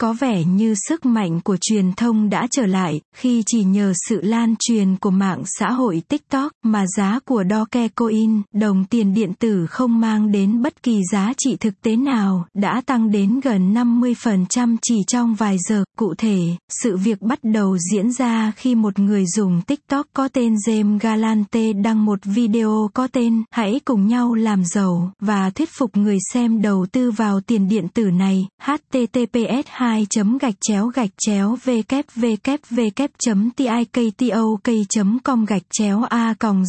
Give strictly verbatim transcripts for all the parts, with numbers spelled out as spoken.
có vẻ như sức mạnh của truyền thông đã trở lại, khi chỉ nhờ sự lan truyền của mạng xã hội TikTok mà giá của Dogecoin, đồng tiền điện tử không mang đến bất kỳ giá trị thực tế nào, đã tăng đến gần năm mươi phần trăm chỉ trong vài giờ. Cụ thể, sự việc bắt đầu diễn ra khi một người dùng TikTok có tên James Galante đăng một video có tên "Hãy cùng nhau làm giàu" và thuyết phục người xem đầu tư vào tiền điện tử này. h t t p s hai gạch chéo gạch chéo w w w chấm tiktok chấm com gạch chéo a còng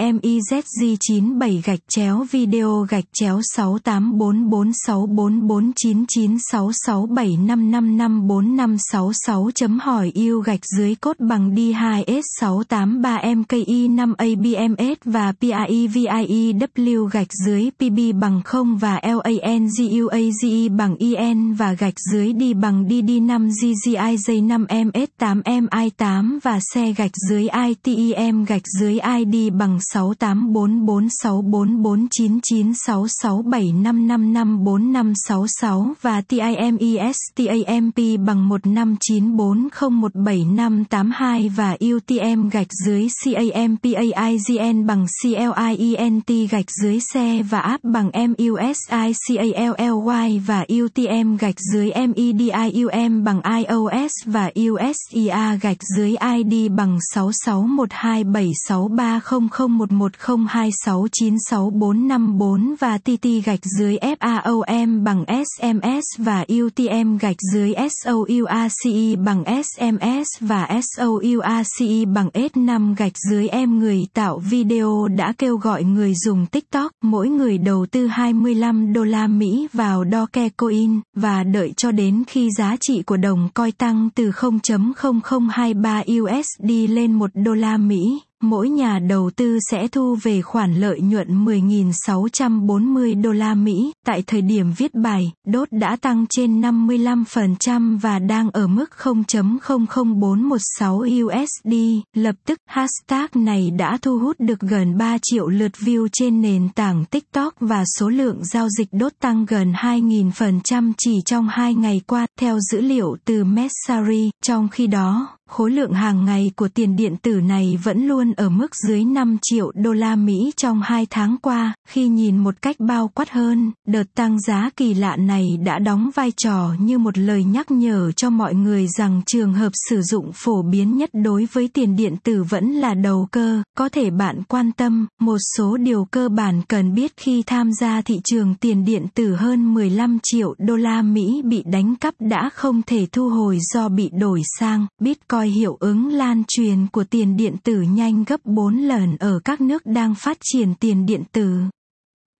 jamezg chín bảy gạch chéo video gạch chéo sáu tám bốn bốn sáu bốn bốn chín chín sáu sáu bảy năm năm năm bốn năm sáu sáu chấm hỏi yêu gạch dưới cốt bằng D hai S sáu tám ba M K I năm A B M S và P I E V I E W gạch dưới P B bằng không và L A N G U A G E bằng I N và gạch dưới D bằng D D năm G G I J năm M S tám M I tám và xe gạch dưới I T E M gạch dưới I D bằng sáu tám bốn bốn sáu bốn bốn chín chín sáu sáu bảy năm năm năm bốn năm sáu sáu và T I M E S T A M P bằng một năm chín bốn không một bảy năm tám hai và U T M gạch dưới C A M P A I G N bằng C L I E N T gạch dưới xe và app bằng M U S I C A L L Y và U T M gạch dưới M E D I U M bằng I O S và U S I A gạch dưới I D bằng sáu sáu một hai bảy sáu ba không không một một không hai sáu chín sáu bốn năm bốn và T T gạch dưới F A O M bằng S M S và U T M gạch dưới S O U A C E bằng S M S và S O U A C E bằng S năm gạch dưới em. Người tạo video đã kêu gọi người dùng TikTok mỗi người đầu tư hai mươi lăm đô la Mỹ vào Dogecoin và đợi cho đến khi giá trị của đồng coin tăng từ không phẩy không không hai ba U S D lên một đô la Mỹ. Mỗi nhà đầu tư sẽ thu về khoản lợi nhuận mười nghìn sáu trăm bốn mươi đô la Mỹ. Tại thời điểm viết bài, đê o tê đã tăng trên năm mươi lăm phần trăm và đang ở mức không phẩy không không bốn một sáu U S D. Lập tức, hashtag này đã thu hút được gần ba triệu lượt view trên nền tảng TikTok và số lượng giao dịch đê o tê tăng gần hai nghìn phần trăm chỉ trong hai ngày qua, theo dữ liệu từ Messari. Trong khi đó, khối lượng hàng ngày của tiền điện tử này vẫn luôn ở mức dưới năm triệu đô la Mỹ trong hai tháng qua. Khi nhìn một cách bao quát hơn, đợt tăng giá kỳ lạ này đã đóng vai trò như một lời nhắc nhở cho mọi người rằng trường hợp sử dụng phổ biến nhất đối với tiền điện tử vẫn là đầu cơ. Có thể bạn quan tâm một số điều cơ bản cần biết khi tham gia thị trường tiền điện tử. Hơn mười lăm triệu đô la Mỹ bị đánh cắp đã không thể thu hồi do bị đổi sang Bitcoin. Hiệu ứng lan truyền của tiền điện tử nhanh gấp bốn lần ở các nước đang phát triển tiền điện tử.